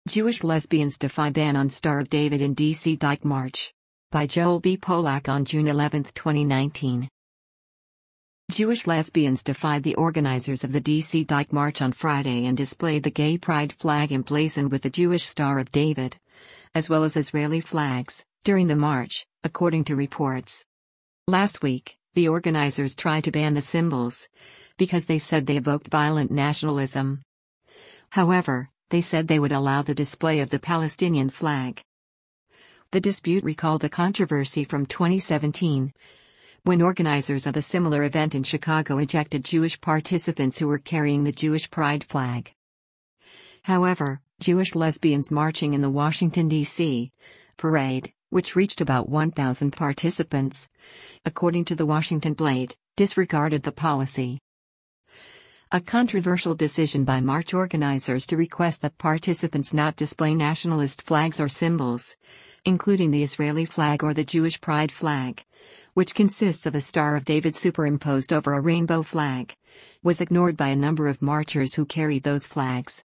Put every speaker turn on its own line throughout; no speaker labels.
Jewish lesbians defy ban on Star of David in D.C. Dyke March. By Joel B. Polak on June 11, 2019. Jewish lesbians defied the organizers of the D.C. Dyke March on Friday and displayed the gay pride flag emblazoned with the Jewish Star of David, as well as Israeli flags, during the march, according to reports. Last week, the organizers tried to ban the symbols because they said they evoked violent nationalism. However, they said they would allow the display of the Palestinian flag. The dispute recalled a controversy from 2017, when organizers of a similar event in Chicago ejected Jewish participants who were carrying the Jewish pride flag. However, Jewish lesbians marching in the Washington, D.C. parade, which reached about 1,000 participants, according to the Washington Blade, disregarded the policy. A controversial decision by march organizers to request that participants not display nationalist flags or symbols, including the Israeli flag or the Jewish pride flag, which consists of a Star of David superimposed over a rainbow flag, was ignored by a number of marchers who carried those flags.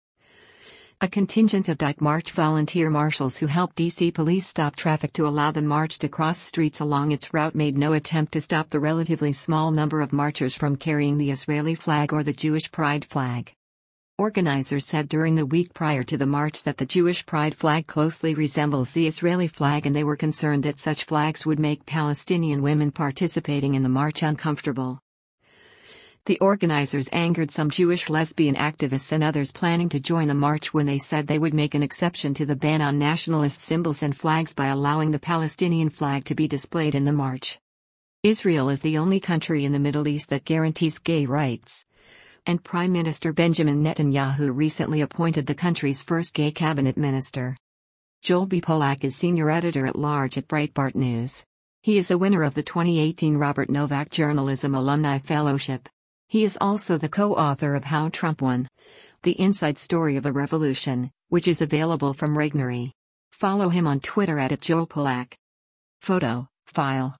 A contingent of Dyke March volunteer marshals who helped D.C. police stop traffic to allow the march to cross streets along its route made no attempt to stop the relatively small number of marchers from carrying the Israeli flag or the Jewish pride flag. Organizers said during the week prior to the march that the Jewish pride flag closely resembles the Israeli flag, and they were concerned that such flags would make Palestinian women participating in the march uncomfortable. The organizers angered some Jewish lesbian activists and others planning to join the march when they said they would make an exception to the ban on nationalist symbols and flags by allowing the Palestinian flag to be displayed in the march. Israel is the only country in the Middle East that guarantees gay rights, and Prime Minister Benjamin Netanyahu recently appointed the country's first gay cabinet minister. Joel B. Polak is senior editor-at-large at Breitbart News. He is a winner of the 2018 Robert Novak Journalism Alumni Fellowship. He is also the co-author of How Trump Won: The Inside Story of a Revolution, which is available from Regnery. Follow him on Twitter @JoelPolak. Photo, file.